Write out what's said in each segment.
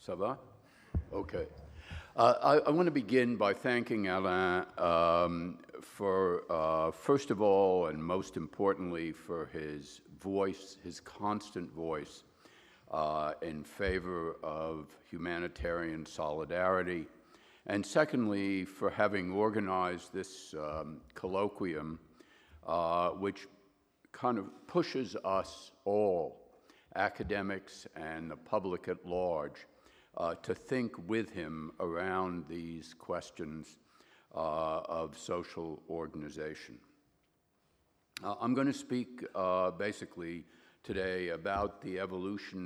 Ça va? Okay. I want to begin by thanking Alain for, first of all, and most importantly, for his voice, his constant voice in favor of humanitarian solidarity, and secondly, for having organized this colloquium, which kind of pushes us all, academics and the public at large, to think with him around these questions of social organization. I'm going to speak basically today about the evolution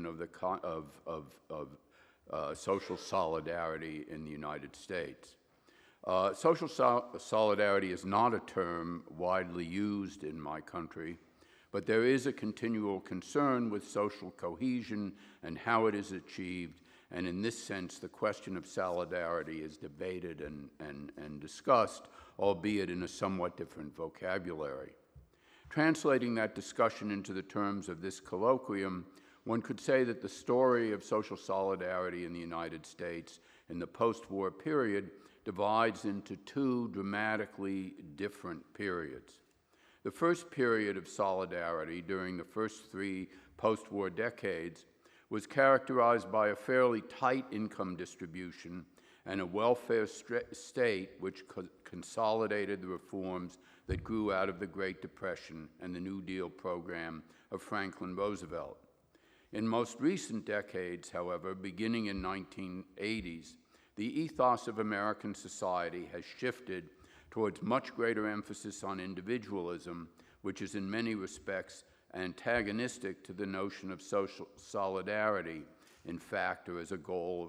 of social solidarity in the United States. Social solidarity is not a term widely used in my country, but there is a continual concern with social cohesion and how it is achieved. And in this sense, the question of solidarity is debated and discussed, albeit in a somewhat different vocabulary. Translating that discussion into the terms of this colloquium, one could say that the story of social solidarity in the United States in the post-war period divides into two dramatically different periods. The first period of solidarity during the first three post-war decades was characterized by a fairly tight income distribution and a welfare state which consolidated the reforms that grew out of the Great Depression and the New Deal program of Franklin Roosevelt. In most recent decades, however, beginning in 1980s, the ethos of American society has shifted towards much greater emphasis on individualism, which is in many respects antagonistic to the notion of social solidarity, in fact, or as a goal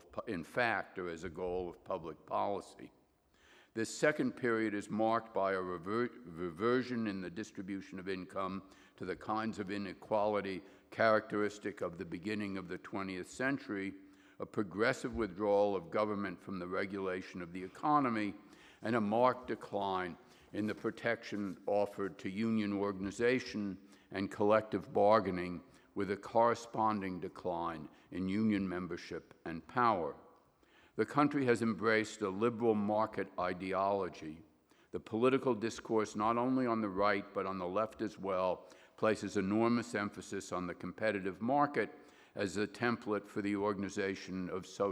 of public policy. This second period is marked by a reversion in the distribution of income to the kinds of inequality characteristic of the beginning of the 20th century, a progressive withdrawal of government from the regulation of the economy, and a marked decline in the protection offered to union organization and collective bargaining, with a corresponding decline in union membership and power. The country has embraced a liberal market ideology. The political discourse, not only on the right but on the left as well, places enormous emphasis on the competitive market as a template for the organization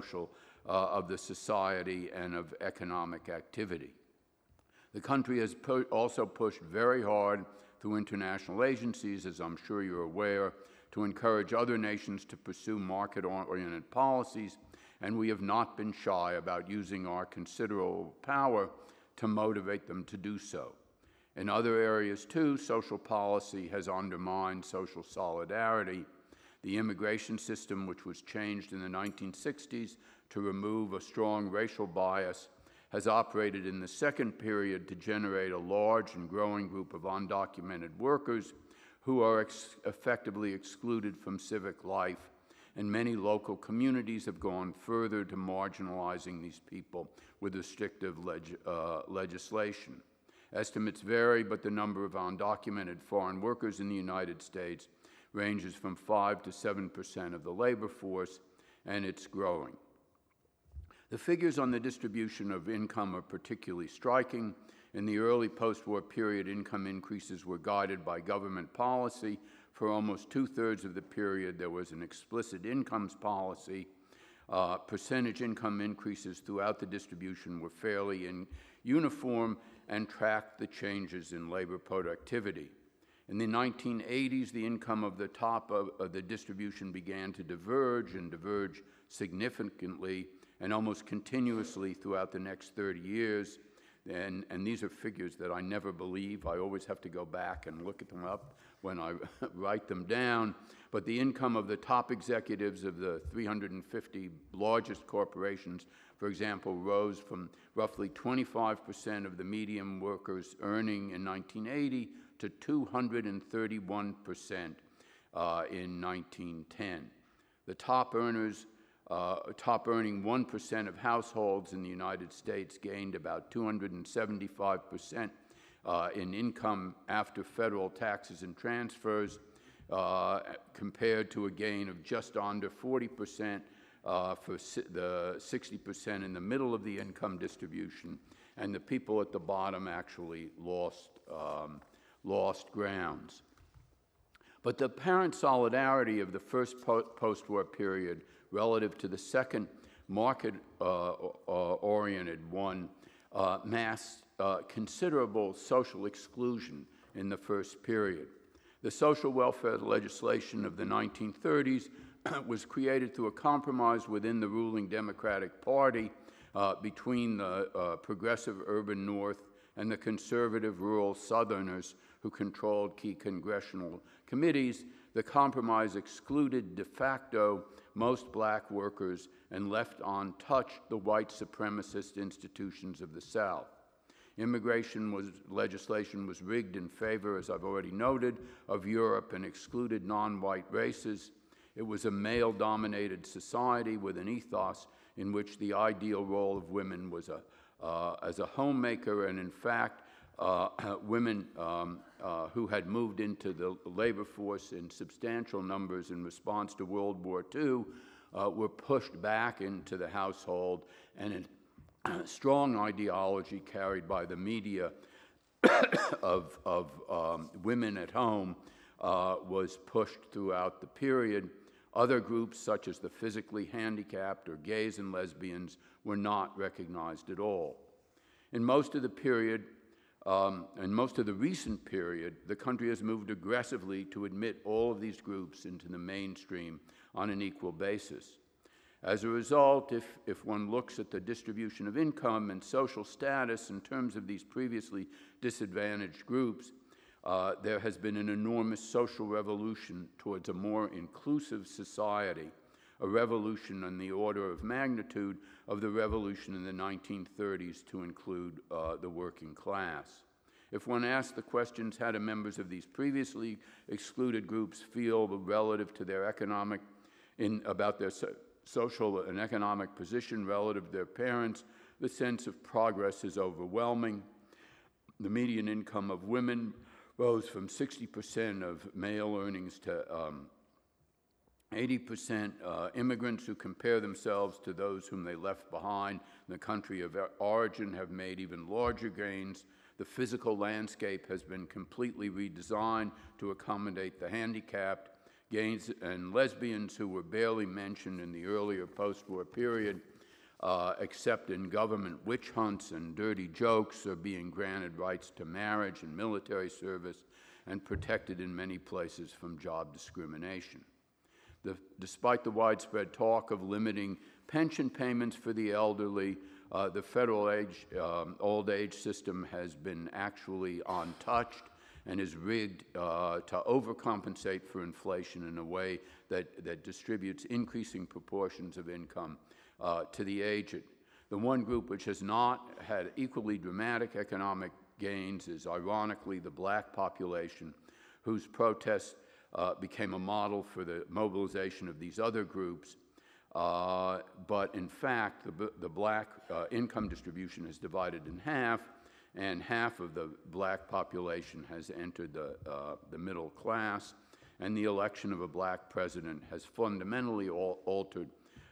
of the society and of economic activity. The country has also pushed very hard through international agencies, as I'm sure you're aware, to encourage other nations to pursue market-oriented policies, and we have not been shy about using our considerable power to motivate them to do so. In other areas, too, social policy has undermined social solidarity. The immigration system, which was changed in the 1960s to remove a strong racial bias, has operated in the second period to generate a large and growing group of undocumented workers who are effectively excluded from civic life, and many local communities have gone further to marginalizing these people with restrictive legislation. Estimates vary, but the number of undocumented foreign workers in the United States ranges from 5 to 7% of the labor force, and it's growing. The figures on the distribution of income are particularly striking. In the early post-war period, income increases were guided by government policy. For almost two-thirds of the period, there was an explicit incomes policy. Percentage income increases throughout the distribution were fairly uniform and tracked the changes in labor productivity. In the 1980s, the income of the top of the distribution began to diverge significantly and almost continuously throughout the next 30 years. And these are figures that I never believe. I always have to go back and look at them up when I write them down. But the income of the top executives of the 350 largest corporations, for example, rose from roughly 25% of the median workers earning in 1980 to 231% in 1910. The top earning 1% of households in the United States gained about 275% in income after federal taxes and transfers, compared to a gain of just under 40% the 60% in the middle of the income distribution, and the people at the bottom actually lost grounds. But the apparent solidarity of the first post-war period relative to the second market-oriented one masked considerable social exclusion in the first period. The social welfare legislation of the 1930s was created through a compromise within the ruling Democratic Party between the progressive urban North and the conservative rural Southerners who controlled key congressional committees. The compromise excluded de facto most black workers and left untouched the white supremacist institutions of the South. Immigration legislation was rigged in favor, as I've already noted, of Europe and excluded non-white races. It was a male-dominated society with an ethos in which the ideal role of women was as a homemaker, and in fact, women who had moved into the labor force in substantial numbers in response to World War II were pushed back into the household, and a strong ideology carried by the media of women at home was pushed throughout the period. Other groups, such as the physically handicapped or gays and lesbians, were not recognized at all. In most of the period, in most of the recent period, the country has moved aggressively to admit all of these groups into the mainstream on an equal basis. As a result, if one looks at the distribution of income and social status in terms of these previously disadvantaged groups, there has been an enormous social revolution towards a more inclusive society, a revolution on the order of magnitude of the revolution in the 1930s to include the working class. If one asks the questions, how do members of these previously excluded groups feel relative to their about their social and economic position relative to their parents, the sense of progress is overwhelming. The median income of women rose from 60% of male earnings to 80%. Immigrants who compare themselves to those whom they left behind in the country of origin have made even larger gains. The physical landscape has been completely redesigned to accommodate the handicapped. Gays and lesbians who were barely mentioned in the earlier post-war period, except in government witch hunts and dirty jokes, are being granted rights to marriage and military service and protected in many places from job discrimination. Despite the widespread talk of limiting pension payments for the elderly, the federal old age system has been actually untouched and is rigged to overcompensate for inflation in a way that distributes increasing proportions of income to the aged. The one group which has not had equally dramatic economic gains is, ironically, the black population, whose protests became a model for the mobilization of these other groups. But in fact, the black income distribution is divided in half, and half of the black population has entered the middle class, and the election of a black president has fundamentally altered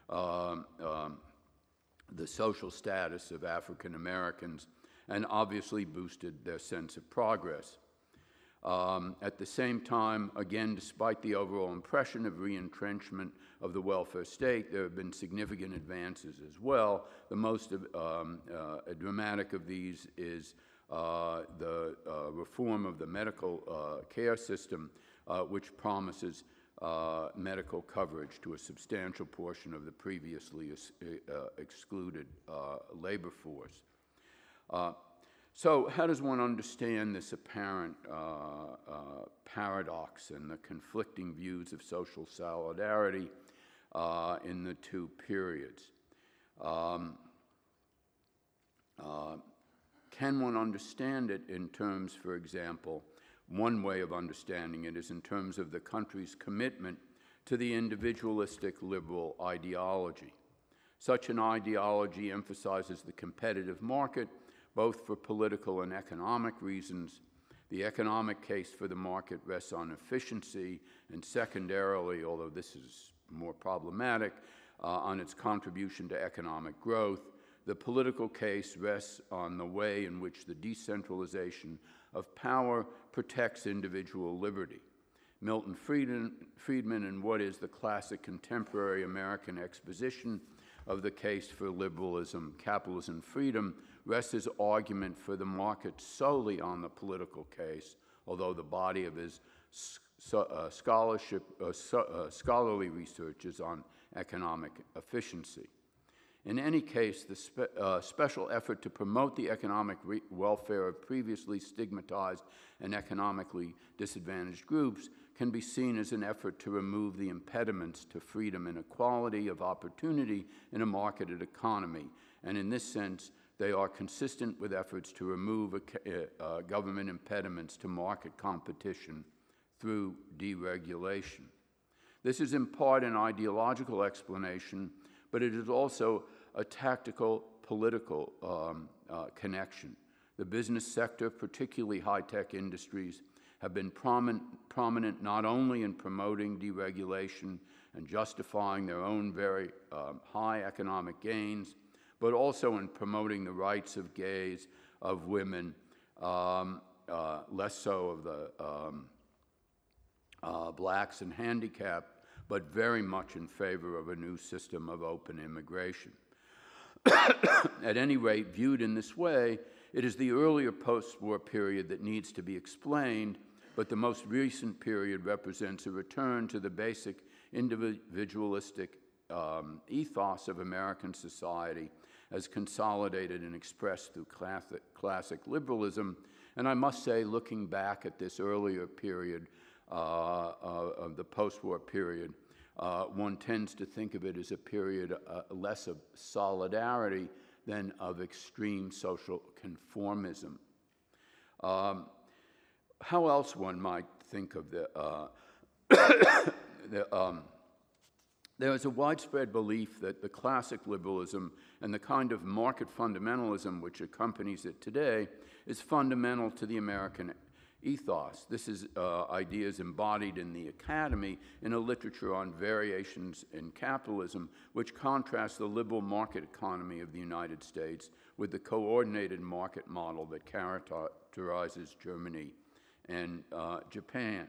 the social status of African Americans and obviously boosted their sense of progress. At the same time, again, despite the overall impression of re-entrenchment of the welfare state, there have been significant advances as well. The most dramatic of these is the reform of the medical care system, which promises medical coverage to a substantial portion of the previously excluded labor force. So how does one understand this apparent paradox and the conflicting views of social solidarity in the two periods? Can one understand it in terms, for example, one way of understanding it is in terms of the country's commitment to the individualistic liberal ideology. Such an ideology emphasizes the competitive market, both for political and economic reasons. The economic case for the market rests on efficiency, and secondarily, although this is more problematic, on its contribution to economic growth. The political case rests on the way in which the decentralization of power protects individual liberty. Milton Friedman, in what is the classic contemporary American exposition of the case for liberalism, capitalism, freedom, rests his argument for the market solely on the political case, although the body of his scholarly research is on economic efficiency. In any case, the special effort to promote the economic welfare of previously stigmatized and economically disadvantaged groups can be seen as an effort to remove the impediments to freedom and equality of opportunity in a marketed economy. And in this sense, they are consistent with efforts to remove government impediments to market competition through deregulation. This is in part an ideological explanation, but it is also a tactical political connection. The business sector, particularly high-tech industries, have been prominent not only in promoting deregulation and justifying their own very high economic gains, but also in promoting the rights of gays, of women, less so of the blacks and handicapped, but very much in favor of a new system of open immigration. At any rate, viewed in this way, it is the earlier post-war period that needs to be explained, but the most recent period represents a return to the basic individualistic ethos of American society as consolidated and expressed through classic liberalism. And I must say, looking back at this earlier period of the post-war period, one tends to think of it as a period less of solidarity than of extreme social conformism. How else one might think of there is a widespread belief that the classic liberalism and the kind of market fundamentalism which accompanies it today is fundamental to the American ethos. This is ideas embodied in the Academy in a literature on variations in capitalism, which contrasts the liberal market economy of the United States with the coordinated market model that characterizes Germany and Japan.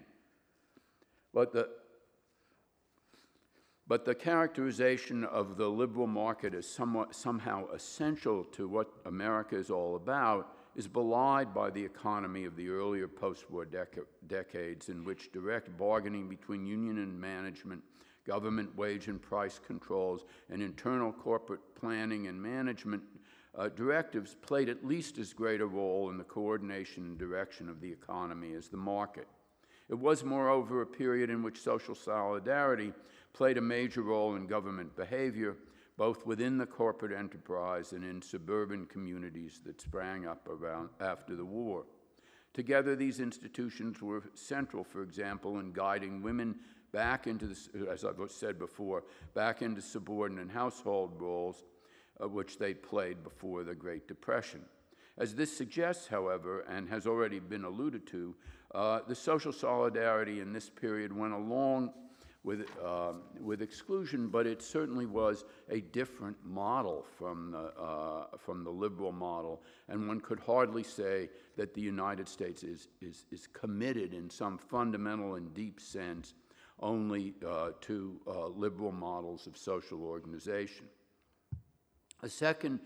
But the characterization of the liberal market as somehow essential to what America is all about is belied by the economy of the earlier post-war decades, in which direct bargaining between union and management, government wage and price controls, and internal corporate planning and management directives played at least as great a role in the coordination and direction of the economy as the market. It was, moreover, a period in which social solidarity played a major role in government behavior, both within the corporate enterprise and in suburban communities that sprang up around after the war. Together, these institutions were central, for example, in guiding women back into, as I've said before, back into subordinate household roles, which they played before the Great Depression. As this suggests, however, and has already been alluded to, the social solidarity in this period went along with exclusion, but it certainly was a different model from the liberal model, and one could hardly say that the United States is committed in some fundamental and deep sense only to liberal models of social organization. A second,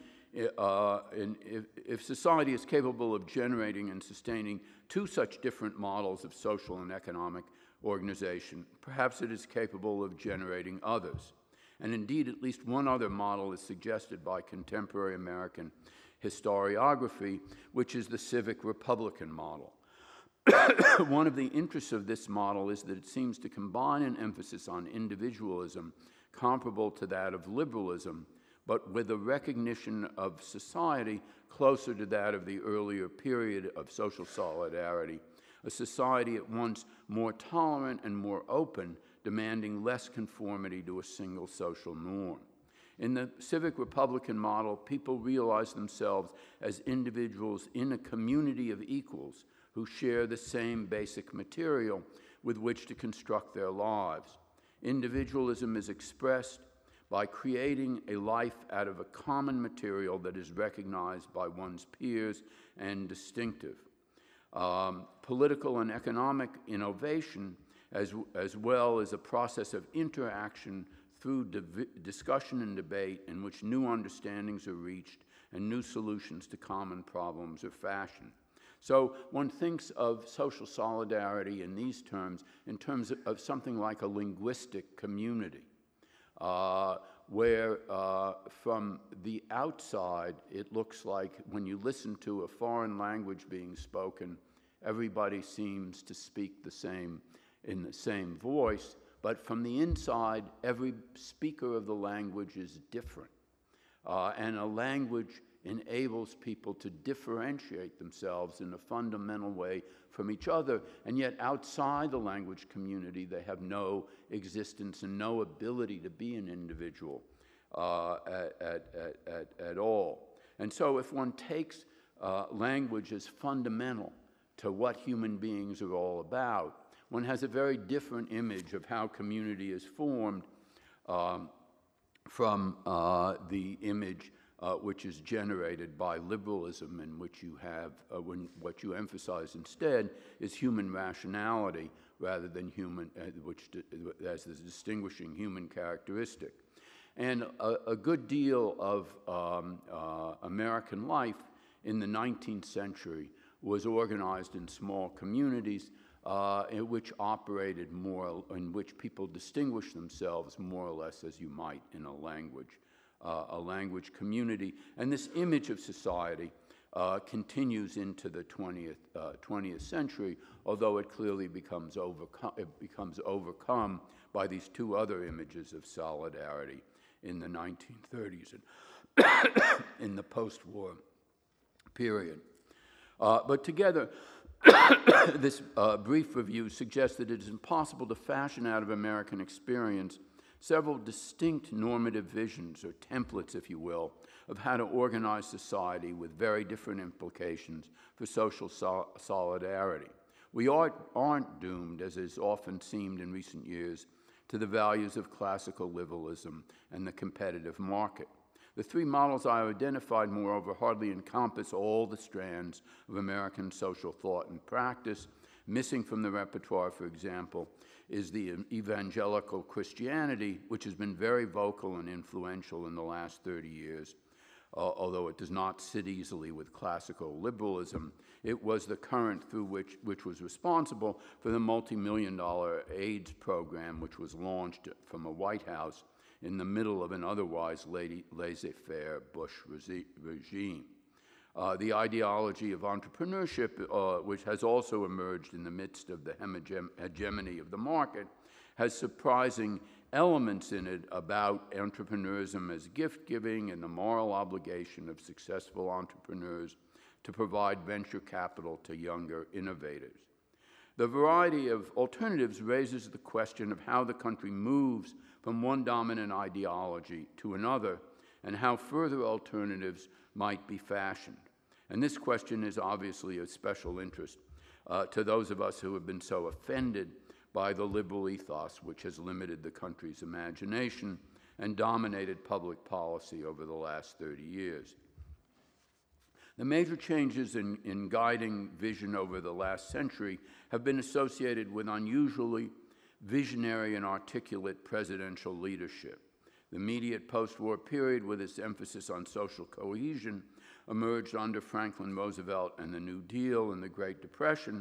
if society is capable of generating and sustaining two such different models of social and economic organization, perhaps it is capable of generating others. And indeed, at least one other model is suggested by contemporary American historiography, which is the civic republican model. One of the interests of this model is that it seems to combine an emphasis on individualism comparable to that of liberalism, but with a recognition of society closer to that of the earlier period of social solidarity, a society at once more tolerant and more open, demanding less conformity to a single social norm. In the civic republican model, people realize themselves as individuals in a community of equals who share the same basic material with which to construct their lives. Individualism is expressed by creating a life out of a common material that is recognized by one's peers and distinctive. Political and economic innovation, as well as a process of interaction through discussion and debate in which new understandings are reached and new solutions to common problems are fashioned. So one thinks of social solidarity in these terms, in terms of something like a linguistic community, where from the outside it looks like when you listen to a foreign language being spoken, everybody seems to speak in the same voice, but from the inside, every speaker of the language is different. And a language enables people to differentiate themselves in a fundamental way from each other, and yet outside the language community, they have no existence and no ability to be an individual at all. And so if one takes language as fundamental to what human beings are all about, one has a very different image of how community is formed from the image which is generated by liberalism, in which you have, what you emphasize instead is human rationality rather than human, which as the distinguishing human characteristic. And a good deal of American life in the 19th century was organized in small communities in which operated more, in which people distinguished themselves more or less as you might in a language community. And this image of society continues into the 20th century, although it clearly becomes overcome by these two other images of solidarity in the 1930s and in the post-war period. But together, this brief review suggests that it is impossible to fashion out of American experience several distinct normative visions, or templates, if you will, of how to organize society with very different implications for social solidarity. We aren't doomed, as is often seemed in recent years, to the values of classical liberalism and the competitive market. The three models I identified, moreover, hardly encompass all the strands of American social thought and practice. Missing from the repertoire, for example, is the evangelical Christianity, which has been very vocal and influential in the last 30 years. Although it does not sit easily with classical liberalism, it was the current through which was responsible for the multi-million-dollar AIDS program, which was launched from a White House in the middle of an otherwise laissez-faire Bush regime. The ideology of entrepreneurship, which has also emerged in the midst of the hegemony of the market, has surprising elements in it about entrepreneurism as gift-giving and the moral obligation of successful entrepreneurs to provide venture capital to younger innovators. The variety of alternatives raises the question of how the country moves from one dominant ideology to another, and how further alternatives might be fashioned. And this question is obviously of special interest to those of us who have been so offended by the liberal ethos which has limited the country's imagination and dominated public policy over the last 30 years. The major changes in guiding vision over the last century have been associated with unusually visionary and articulate presidential leadership. The immediate post-war period, with its emphasis on social cohesion, emerged under Franklin Roosevelt and the New Deal and the Great Depression.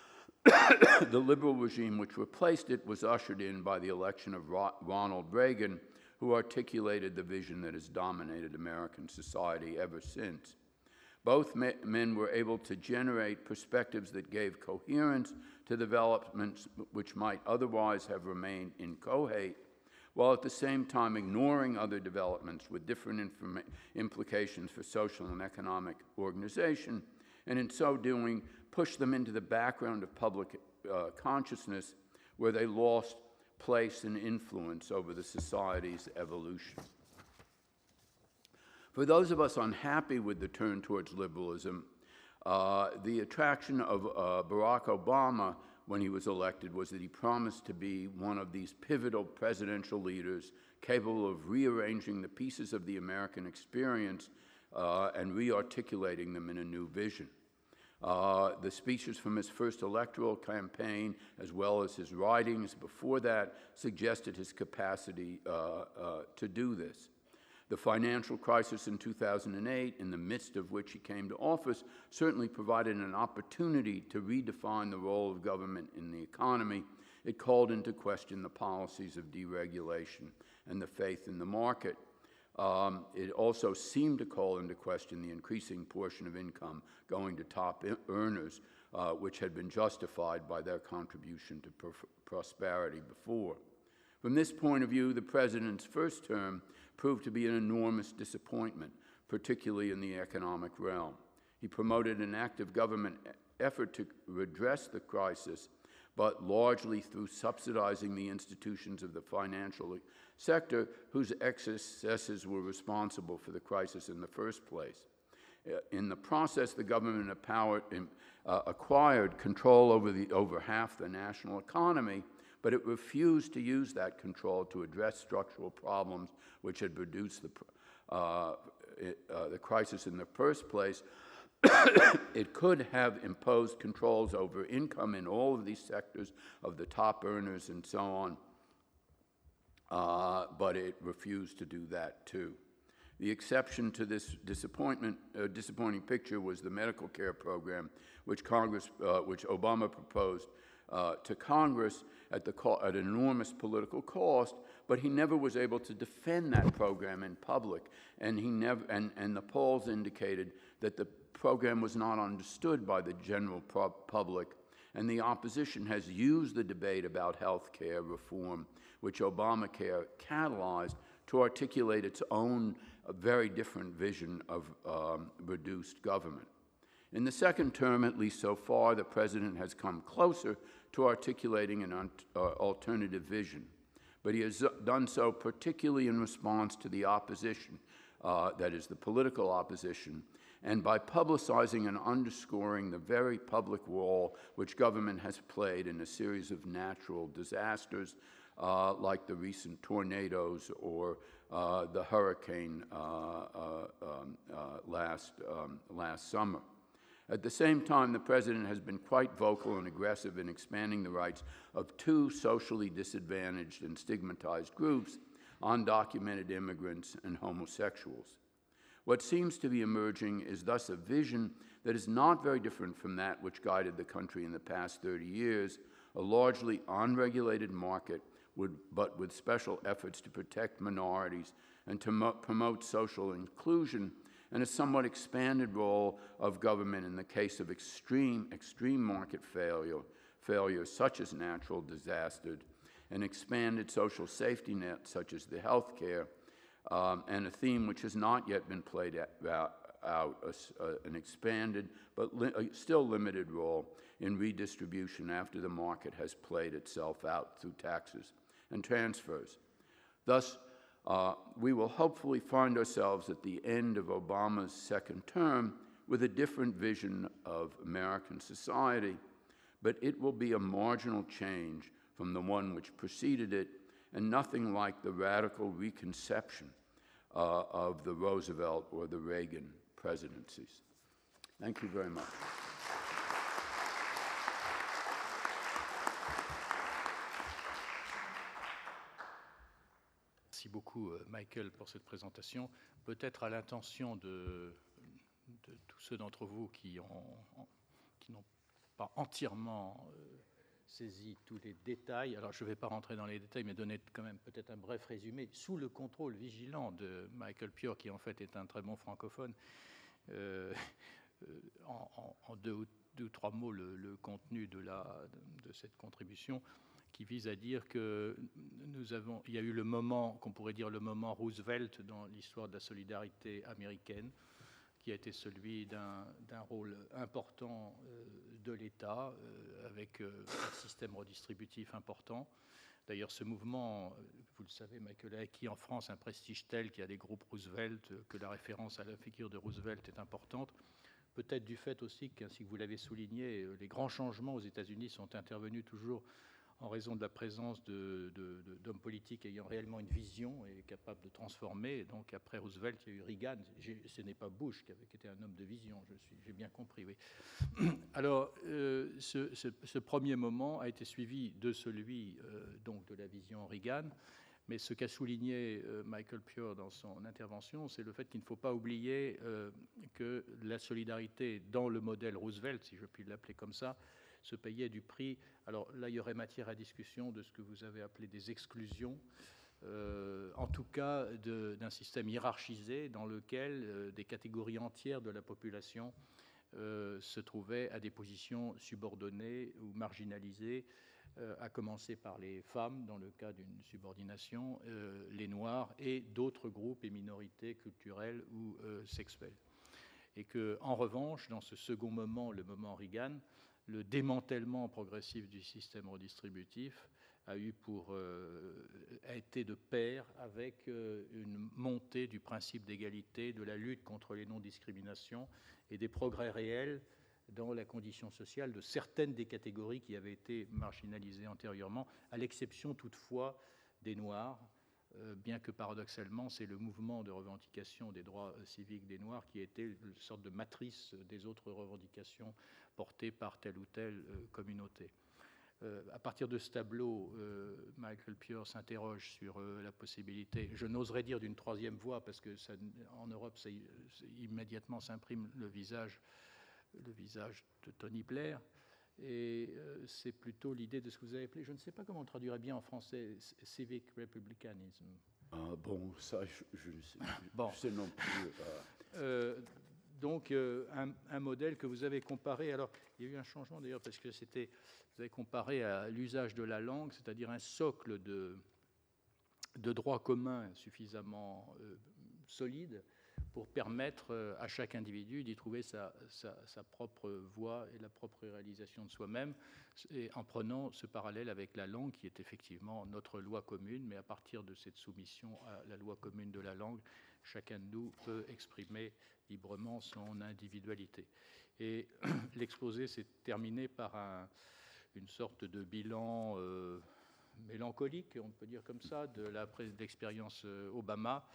The liberal regime which replaced it was ushered in by the election of Ronald Reagan, who articulated the vision that has dominated American society ever since. Both men were able to generate perspectives that gave coherence to developments which might otherwise have remained inchoate, while at the same time ignoring other developments with different implications for social and economic organization, and in so doing, push them into the background of public consciousness, where they lost place and influence over the society's evolution. For those of us unhappy with the turn towards liberalism, the attraction of Barack Obama when he was elected was that he promised to be one of these pivotal presidential leaders capable of rearranging the pieces of the American experience and re-articulating them in a new vision. The speeches from his first electoral campaign, as well as his writings before that, suggested his capacity to do this. The financial crisis in 2008, in the midst of which he came to office, certainly provided an opportunity to redefine the role of government in the economy. It called into question the policies of deregulation and the faith in the market. It also seemed to call into question the increasing portion of income going to top earners, which had been justified by their contribution to prosperity before. From this point of view, the president's first term proved to be an enormous disappointment, particularly in the economic realm. He promoted an active government effort to redress the crisis, but largely through subsidizing the institutions of the financial sector whose excesses were responsible for the crisis in the first place. In the process, the government acquired control over half the national economy, but it refused to use that control to address structural problems which had produced the crisis in the first place. It could have imposed controls over income in all of these sectors of the top earners and so on, but it refused to do that too. The exception to this disappointing picture was the medical care program, which Obama proposed to Congress at enormous political cost, but he never was able to defend that program in public, and the polls indicated that the program was not understood by the general public, and the opposition has used the debate about health care reform, which Obamacare catalyzed, to articulate its own very different vision of reduced government. In the second term, at least so far, the president has come closer to articulating an alternative vision, but he has done so particularly in response to the opposition, that is, the political opposition, and by publicizing and underscoring the very public role which government has played in a series of natural disasters like the recent tornadoes or the hurricane last summer. At the same time, the president has been quite vocal and aggressive in expanding the rights of two socially disadvantaged and stigmatized groups, undocumented immigrants and homosexuals. What seems to be emerging is thus a vision that is not very different from that which guided the country in the past 30 years, a largely unregulated market, but with special efforts to protect minorities and to promote social inclusion, and a somewhat expanded role of government in the case of extreme market failure such as natural disasters, an expanded social safety net such as the health care, and a theme which has not yet been played out, an expanded but still limited role in redistribution after the market has played itself out through taxes and transfers. Thus, we will hopefully find ourselves at the end of Obama's second term with a different vision of American society, but it will be a marginal change from the one which preceded it, and nothing like the radical reconception of the Roosevelt or the Reagan presidencies. Thank you very much. Merci beaucoup, Michael, pour cette présentation. Peut-être à l'intention de tous ceux d'entre vous qui n'ont pas entièrement saisi tous les détails. Alors, je ne vais pas rentrer dans les détails, mais donner quand même peut-être un bref résumé, sous le contrôle vigilant de Michael Pior, qui en fait est un très bon francophone. En deux ou trois mots, le contenu de cette contribution, qui vise à dire que il y a eu le moment, qu'on pourrait dire le moment Roosevelt dans l'histoire de la solidarité américaine, qui a été celui d'un rôle important de l'État, avec un système redistributif important. D'ailleurs, ce mouvement, vous le savez, Michael, a acquis en France un prestige tel qu'il y a des groupes Roosevelt, que la référence à la figure de Roosevelt est importante. peut-être du fait aussi qu'ainsi que vous l'avez souligné, les grands changements aux États-Unis sont intervenus toujours en raison de la présence d'hommes politiques ayant réellement une vision et capables de transformer. Et donc après Roosevelt, il y a eu Reagan. Ce n'est pas Bush qui avait été un homme de vision, j'ai bien compris, oui. Alors, ce premier moment a été suivi de celui donc de la vision Reagan. Mais ce qu'a souligné Michael Pure dans son intervention, c'est le fait qu'il ne faut pas oublier que la solidarité dans le modèle Roosevelt, si je puis l'appeler comme ça, se payait du prix. Alors là, il y aurait matière à discussion de ce que vous avez appelé des exclusions, en tout cas d'un système hiérarchisé dans lequel des catégories entières de la population se trouvaient à des positions subordonnées ou marginalisées, à commencer par les femmes dans le cas d'une subordination, les Noirs et d'autres groupes et minorités culturelles ou sexuelles. Et qu'en revanche, dans ce second moment, le moment Reagan, le démantèlement progressif du système redistributif a été de pair avec une montée du principe d'égalité, de la lutte contre les non-discriminations et des progrès réels dans la condition sociale de certaines des catégories qui avaient été marginalisées antérieurement, à l'exception toutefois des Noirs, bien que paradoxalement, c'est le mouvement de revendication des droits civiques des Noirs qui était une sorte de matrice des autres revendications portées par telle ou telle communauté. À partir de ce tableau, Michael Pure s'interroge sur la possibilité, je n'oserais dire d'une troisième voie, parce que en Europe, immédiatement s'imprime le visage de Tony Blair, et c'est plutôt l'idée de ce que vous avez appelé, je ne sais pas comment on traduirait bien en français, civic republicanism. Bon, ça, je ne sais non plus. Donc, un modèle que vous avez comparé, alors il y a eu un changement d'ailleurs, parce que vous avez comparé à l'usage de la langue, c'est-à-dire un socle de droit commun suffisamment solide pour permettre à chaque individu d'y trouver sa propre voie et la propre réalisation de soi-même, et en prenant ce parallèle avec la langue qui est effectivement notre loi commune, mais à partir de cette soumission à la loi commune de la langue, chacun de nous peut exprimer librement son individualité. Et l'exposé s'est terminé par une sorte de bilan mélancolique, on peut dire comme ça, de l'expérience Obama,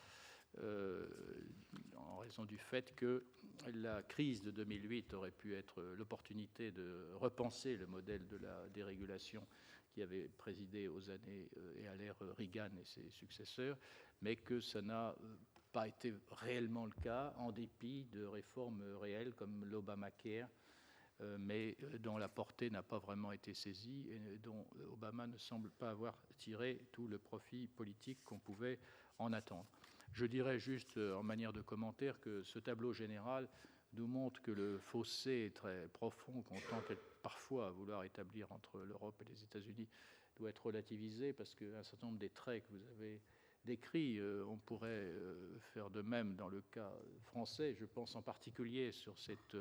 en raison du fait que la crise de 2008 aurait pu être l'opportunité de repenser le modèle de la dérégulation qui avait présidé aux années et à l'ère Reagan et ses successeurs, mais que ça n'a pas été réellement le cas, en dépit de réformes réelles comme l'Obamacare, mais dont la portée n'a pas vraiment été saisie et dont Obama ne semble pas avoir tiré tout le profit politique qu'on pouvait en attendre. Je dirais juste en manière de commentaire que ce tableau général nous montre que le fossé est très profond qu'on tente parfois à vouloir établir entre l'Europe et les États-Unis doit être relativisé, parce qu'un certain nombre des traits que vous avez décrits, on pourrait faire de même dans le cas français. Je pense en particulier sur cette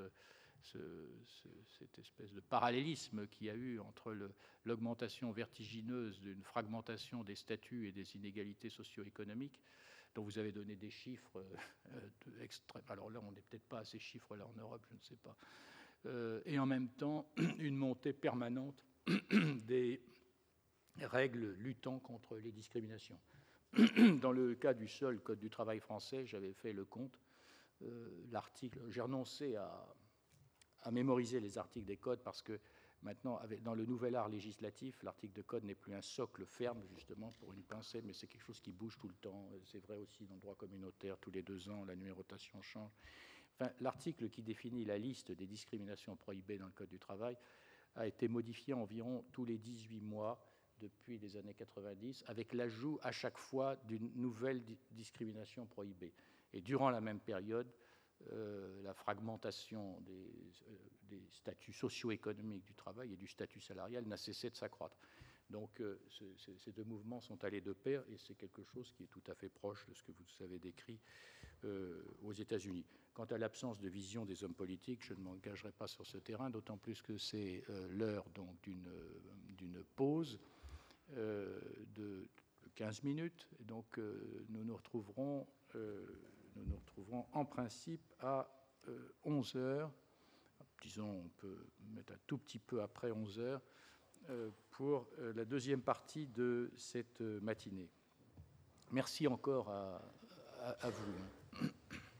espèce de parallélisme qu'il y a eu entre l'augmentation vertigineuse d'une fragmentation des statuts et des inégalités socio-économiques, dont vous avez donné des chiffres extrêmes. Alors là, on n'est peut-être pas à ces chiffres-là en Europe, je ne sais pas. Et en même temps, une montée permanente des règles luttant contre les discriminations. Dans le cas du seul Code du travail français, j'avais fait le compte. L'article, j'ai renoncé à mémoriser les articles des codes parce que maintenant, dans le nouvel art législatif, l'article de code n'est plus un socle ferme, justement, pour une pincée, mais c'est quelque chose qui bouge tout le temps. C'est vrai aussi dans le droit communautaire, tous les 2 ans, la numérotation change. Enfin, l'article qui définit la liste des discriminations prohibées dans le Code du travail a été modifié environ tous les 18 mois depuis les années 90, avec l'ajout à chaque fois d'une nouvelle discrimination prohibée. Et durant la même période, la fragmentation des statuts socio-économiques du travail et du statut salarial n'a cessé de s'accroître. Donc ces 2 mouvements sont allés de pair, et c'est quelque chose qui est tout à fait proche de ce que vous avez décrit aux États-Unis. Quant à l'absence de vision des hommes politiques, je ne m'engagerai pas sur ce terrain, d'autant plus que c'est l'heure d'une pause de 15 minutes. Et donc nous nous retrouverons en principe à 11 heures disons, on peut mettre un tout petit peu après 11 heures, pour la deuxième partie de cette matinée. Merci encore à vous.